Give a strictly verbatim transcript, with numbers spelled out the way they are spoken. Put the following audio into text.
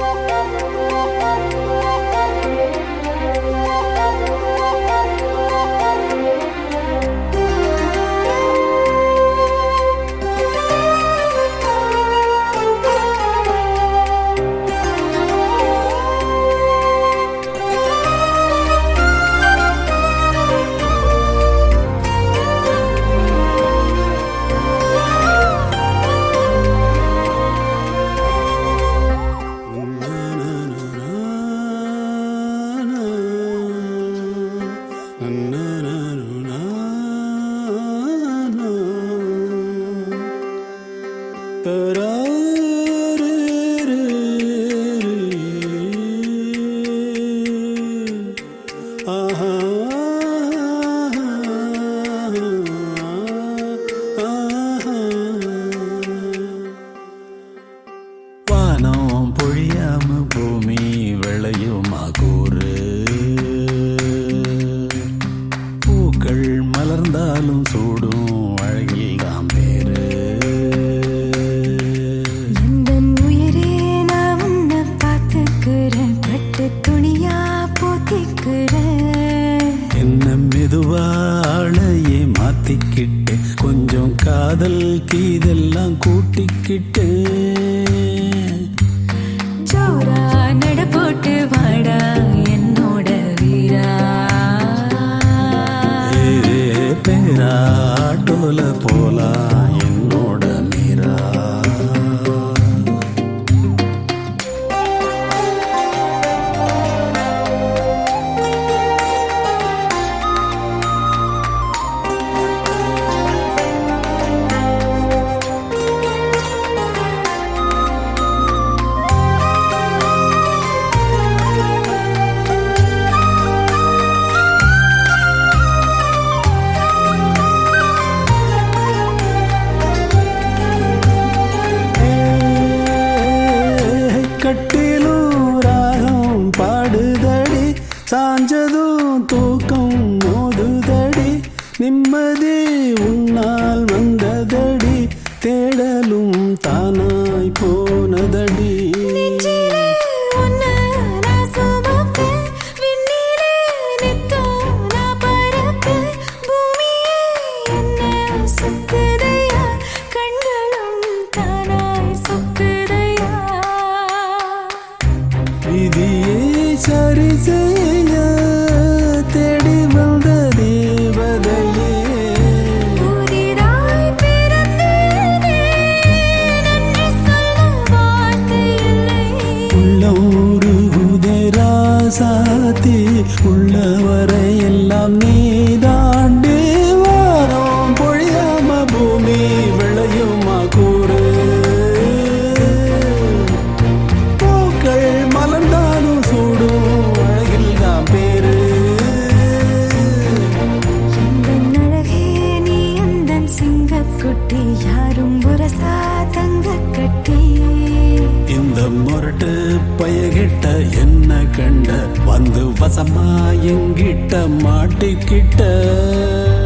வானம் பொழியாம பூமி விளையுமா கூறு, பூக்கள் மலர்ந்தாலும் சூடும் அழகில் தான் பேரு. எந்த உயிரே நான் உன்னை பார்த்துக்கிறேன், பட்டு துணியா போத்திக்கிறேன். என்ன மெதுவாழையே மாத்திக்கிட்டு கொஞ்சம் காதல் கீதெல்லாம் கூட்டிக்கிட்டு ஜோரா நட போட்டு வாடா என்னோட வீரா. பேரா ஆட்டோல போலாம் என்னோட மீரா. கட்டிலும் ராகம் பாடுதடி, சாஞ்சதும் தூக்கம் மோதுதடி, நிம்மதி உன்னால் வந்ததடி, தேடலும் தானாய் போனதடி. விதியை சரி செய்ய தேடி வந்த தேவதையே, புதிதாய் பிறந்தேனே, நன்றி சொல்ல வார்த்தை இல்லை. உள்ளம் உருகுதே ராசாத்தி, உள்ளவரை எல்லாம் நீ தாண்டி. வாரம் பொழியாம பூமி விளையுமா கூறு, பூக்கள் மலர்ந்தாலும் சூடும் அழகில் தான் பேரு. எந்தன் அழகே நீ எந்தன் சிங்கக்குட்டி, யாரும் புரசா தங்கக் கட்டி. இந்த முரட்டு பயகிட்ட என்ன கண்ட, வந்து வசமா எங்கிட்ட மாட்டிக்கிட்ட.